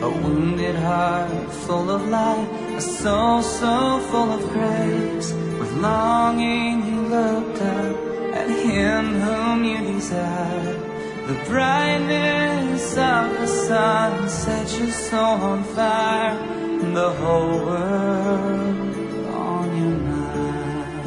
A wounded heart full of light, a soul so full of grace. With longing you looked up at him whom you desire. The brightness of the sun set your soul on fire, and the whole world on your mind.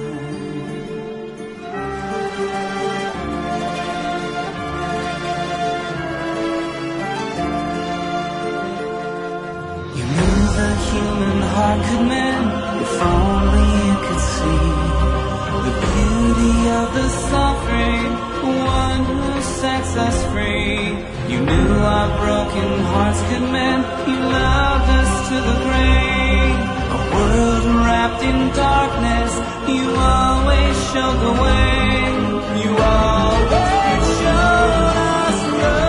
You knew the human heart could mend if only you could see the beauty of the suffering one who sets us free. You knew our broken hearts could mend. You loved us to the grave. A world wrapped in darkness, you always showed the way. You always showed us love.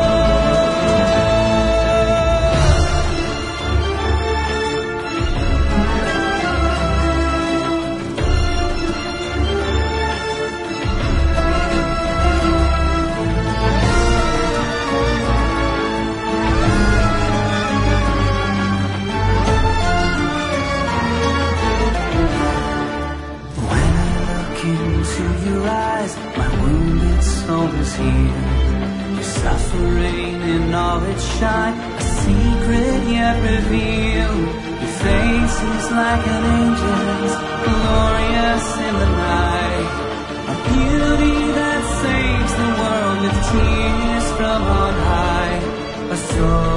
Into your eyes, my wounded soul is here. Your suffering in all its shine, a secret yet revealed. Your face is like an angel's, glorious in the night. A beauty that saves the world with tears from on high. A soul